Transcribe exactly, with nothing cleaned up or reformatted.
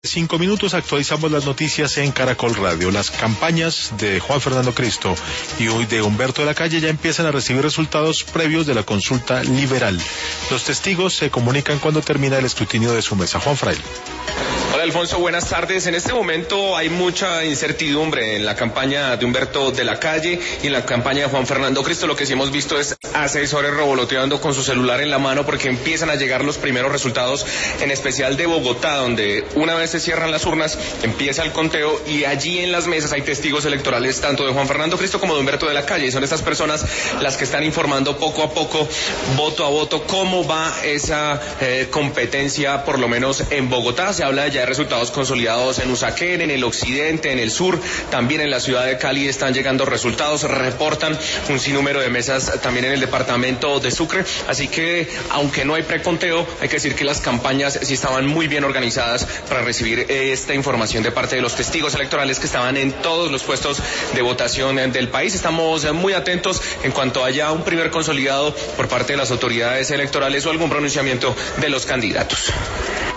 Cinco minutos actualizamos las noticias en Caracol Radio. Las campañas de Juan Fernando Cristo y hoy de Humberto de la Calle ya empiezan a recibir resultados previos de la consulta liberal. Los testigos se comunican cuando termina el escrutinio de su mesa. Juan Fraile. Hola Alfonso, buenas tardes. En este momento hay mucha incertidumbre en la campaña de Humberto de la Calle y en la campaña de Juan Fernando Cristo. Lo que sí hemos visto es asesores revoloteando con su celular en la mano porque empiezan a llegar los primeros resultados, en especial de Bogotá, donde una vez se cierran las urnas, empieza el conteo y allí en las mesas hay testigos electorales tanto de Juan Fernando Cristo como de Humberto de la Calle, y son estas personas las que están informando poco a poco, voto a voto, cómo va esa eh, competencia, por lo menos en Bogotá. Se habla ya de resultados consolidados en Usaquén, en el occidente, en el sur, también en la ciudad de Cali están llegando resultados, reportan un sinnúmero de mesas también en el departamento de Sucre, así que aunque no hay preconteo, hay que decir que las campañas sí estaban muy bien organizadas para recibir esta información de parte de los testigos electorales que estaban en todos los puestos de votación del país. Estamos muy atentos en cuanto haya un primer consolidado por parte de las autoridades electorales o algún pronunciamiento de los candidatos.